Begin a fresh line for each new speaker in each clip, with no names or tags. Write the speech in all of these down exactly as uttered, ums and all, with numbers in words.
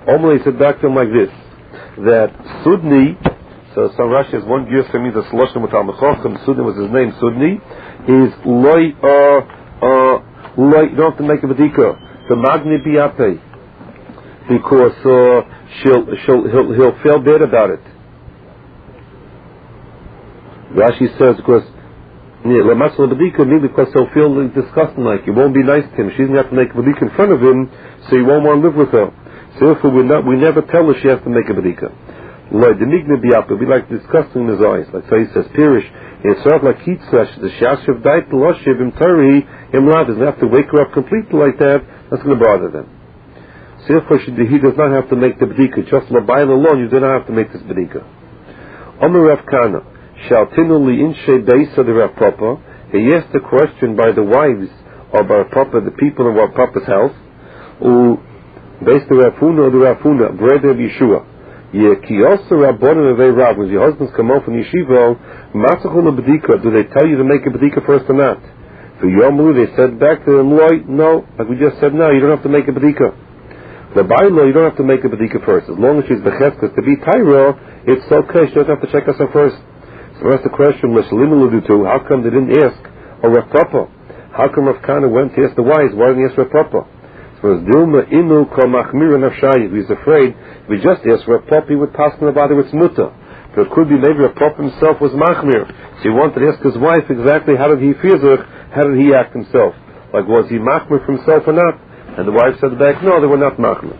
Omri said back to him like this, that Sudni, so some Rashi has one gear for me, the Saloshim with Al-Mechochem, Sudni was his name, Sudni, is Loi, uh, uh, Loi, you don't have to make a Badika, the Magni Biape, because uh, she'll, she'll, he'll, he'll feel bad about it. Rashi says, because Lamasal Badika, maybe because he'll feel disgusting, like it won't be nice to him. She's going to have to make a Badika in front of him, so he won't want to live with her. So therefore, we, not, we never tell her she has to make a Badika. Like the Migna Biapa, we like disgusting in his eyes. Like so he says, Pirish, it's sort of like Kitzash, the Shashiv Dait, Loshiv, Im Tari, Im Lav, doesn't have to wake her up completely like that, that's going to bother them. So therefore, she, he does not have to make the Badika. Just Labail alone, you do not have to make this Badika. Omer Rav Kana. Shaltinuli inshe beisa the Rav Papa. He asked the question by the wives of Rav Papa, the people of Rav Papa's house, who based the Rav Huna or the Rav Huna, brother of Yeshua. Ye ki also Rabbanan of Rav, when your husbands come home from yeshiva, Masachul Badika, do they tell you to make a Badika first or not? For Yomru, they said back to them, Loi, no, like we just said, no, you don't have to make a Badika. The Bailo, you don't have to make a Badika first. As long as she's Becheskas to be Tyra, it's okay, she doesn't have to check us out first. So that's the question, how come they didn't ask a Rav Papa? How come Rav Kana went to ask the wives? Why didn't he ask Rav Papa? So as Dilma Inu Kol Machmir Nafshayi, he's afraid if we just asked Rav Papa, he would pass on about it's Muta. But it could be maybe Rav Papa himself was Machmir. So he wanted to ask his wife exactly how did he feel, how did he act himself? Like was he Machmir for himself or not? And the wife said back, no, they were not Machmir.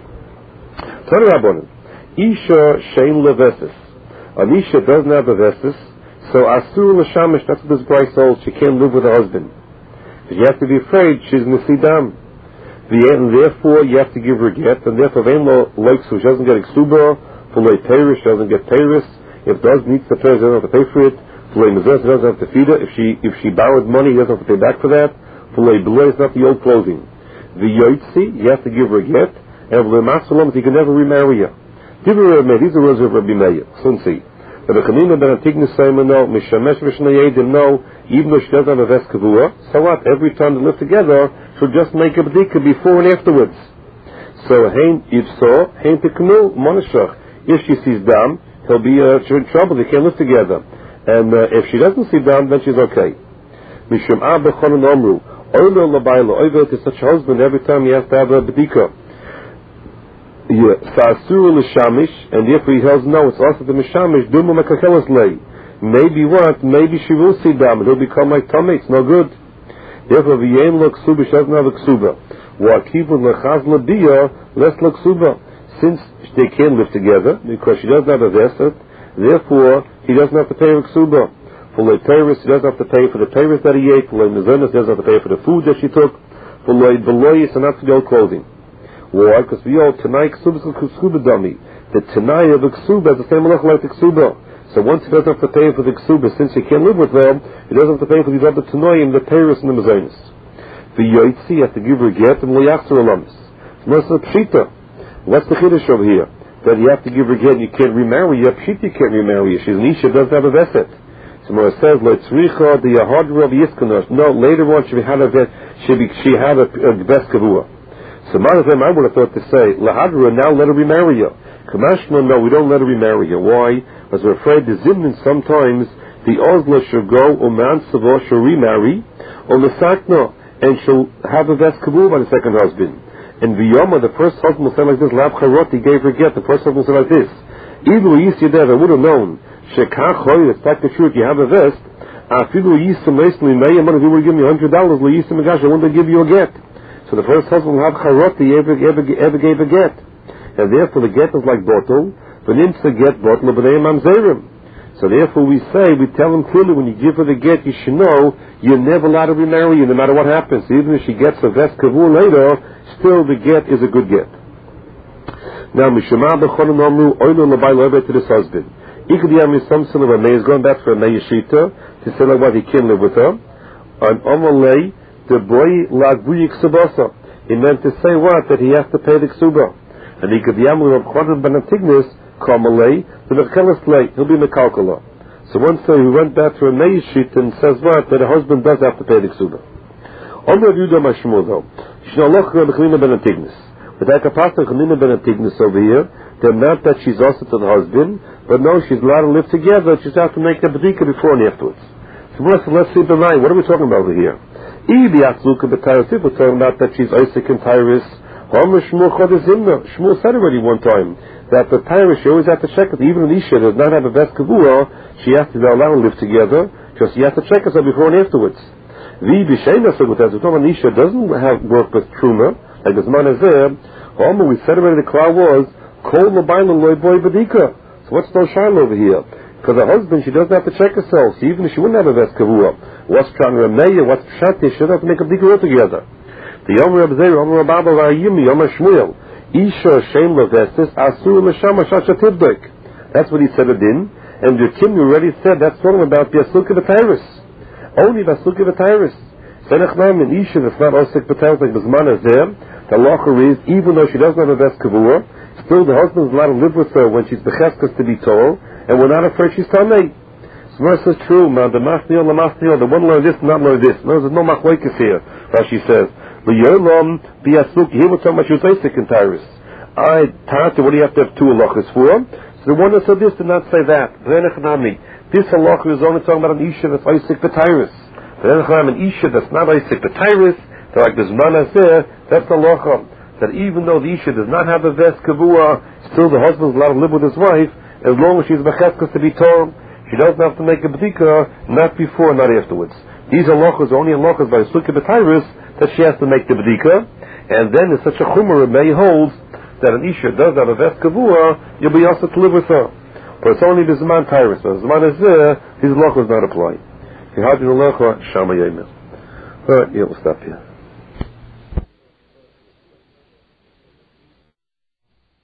Tana Rabbanan, Isha Shein Levesis. Anisha doesn't have a vestis, so Asur L'Shamish, that's what this Bryce holds, she can't live with her husband. But you have to be afraid she's Nisidam. And therefore you have to give her a get, and therefore Venlo likes her, she doesn't get Exuba, for Lay Paris, she doesn't get Paris, if does needs the Paris, she doesn't have to pay for it, for Lay Mezes, she doesn't have to feed her, if she if she borrowed money, he doesn't have to pay back for that, for Lay Belay, it's not the old clothing. The Yoitzi, you have to give her a get, and for Lay Masalam, you can never remarry her. Give her a Meir, these are words of Rabbi Meir, Sunsi. The Bechanina ben Antigna Simon, no, Mishamesh Vishnayedim, no, even though she doesn't have a Ves Kavua, so what? Every time they live together, she'll just make a B'dika before and afterwards. So, Hain, if so, Hain Teknu, Monashach. If she sees Dam, he'll be uh, in trouble, they can't live together. And uh, if she doesn't see Dam, then she's okay. Mishum Abba Chonan Omru, Oilo Labailo, Oilo to such a husband, every time he has to have a B'dika. Yeah, Sa'asuru l'shamish, and therefore he tells no, it's also the mishamish, Duma mekakelas lei. Maybe what? Maybe she will see dam, and he'll become like Tomei, it's no good. Therefore, v'yein lo ksuba, she doesn't have a ksuba. Wa'akivun l'chaz l'biyah, less lo ksuba. Since they can't live together, because she doesn't have a vesset, therefore, he doesn't have to pay her ksuba. For lei peiris, he doesn't have to pay for the peiris that he ate, for lei mezenas, he doesn't have to pay for the food that she took, for lei beloyis, and not for the old clothing. Why? Because we all Tanai Ksuba is Ksuba dummy. The Tanai of the Ksuba is the same like the Ksuba. So once he doesn't have to pay for the Ksuba, since he can't live with them, he doesn't have to pay for these other Tanaim, the Paris and the Mazonis. The Yoitzi has to give her a get and Liachzer Alamis. What's the Pshita? What's the Chiddush over here? That you have to give her a get and you can't remarry her. Pshita you can't remarry her. She's an Isha, doesn't have a Veset. So when it says, Leitzricha, the Yahadra of Yiskanosh. No, later on she had a she had a Ves Kavua. So one of them I would have thought to say, Lahadra, now let her remarry you. Kamashma, no, we don't let her remarry you. Why? Because we're afraid the Zimnin sometimes, the Ozla should go, or Mansavo should remarry, or Lesakna, and she'll have a Ves Kabul by the second husband. And Viyoma, the first husband will say like this, Lab Charot, he gave her get, the first husband will say like this. Ilu Yisidev, I would have known, Shekachoy, it's like the truth, you have a vest, Afilu Yisim, Leslie May, if you would give me one hundred dollars, Yisim Magash, I wouldn't give you a get. So the first husband will have charot, he ever, ever, ever gave a get. And therefore the get is like bottle, but nimsa get bottle, but they mamzerim. So therefore we say, we tell him clearly, when you give her the get, you should know, you're never allowed to remarry you, no matter what happens. Even if she gets a ves kavur later, still the get is a good get. Now, mishama b'chonon omru, oilo l'bay lo'ebe to this husband. Ikadiyam is some son of a may, is going back for a meyashita, to say like what, he can't live with her. And omalei, the boy lagbuyi ksubasa. It meant to say what? That he has to pay the ksuba. And he could be able to have ben antignis, kamalei, the mechelas lei, he'll be mekalkala. So one day he went back to a meishit and says what? That a husband does have to pay the ksuba. Omer Yudah Mashmuel though. Shnaloch Rebbe ben antignis. But that kapasach nina ben antignis over here, then not that she's also to the husband, but no, she's allowed to live together. She's have to make the bedika before and afterwards. So let's let's see the line. What are we talking about over here? If we're talking about that she's Isaac and Tyrus, Shmuel said already one time that the Tyrus, she always has to check it. Even an Isha does not have a best kavua, she has to be allowed to live together, just you have to check herself before and afterwards. The Bishayna said with that, so an Isha doesn't have work with Truma, like this man is there, we said already the cloud was, Kol Labaila Loy Boy Badika. So what's no shine over here? Because her husband, she doesn't have to check herself. So even if she wouldn't have a best kavua, what's trying to Remeya, what's Pshati, she doesn't have to make a bdika altogether. The Yomer Abzei, Yomer Ababa Vayimi, Yomer Shmuel, Isha Shem Levestis, Asur Lashama Shasha Tibdik. That's what he said it in. And the Kim already said that's talking about the Asuka B'Tyrus. Only the Asuka B'Tyrus. Senechnam and Isha that's not Asuk B'Tyrus like Bisman is there. The lacher is, even though she doesn't have a best kavua, still the husband is allowed to live with her when she's Becheskas to be told, and we're not afraid she's Tamei. So this is true, man. The Masnil, the Masnil, the one learn this, not learn this. No, there's no Machlokes here. Rashi says, L'yolom bi'asuk, here we're talking about Yusayisik and Tyrus. I, Tata, what do you have to have two halachas for? So the one that said this did not say that. This halacha is only talking about an Isha that's Isaac B'Tyrus. An Isha that's not Isaac B'Tyrus, so like this man is there, that's the halacha. That even though the Isha does not have a vest kavua, still the husband is allowed to live with his wife, as long as she's Becheskas to be told. She doesn't have to make a bdika, not before, not afterwards. These halachas are only halachas by Sukkah B'Tyrus that she has to make the bdika, and then it's such a chumrah may holds that an Isha does have a vest kavua, you'll be asked to live with her. But it's only the Zman Tyrus. When the Zman is there, these halachas not apply. Alright, yeah, we'll stop here.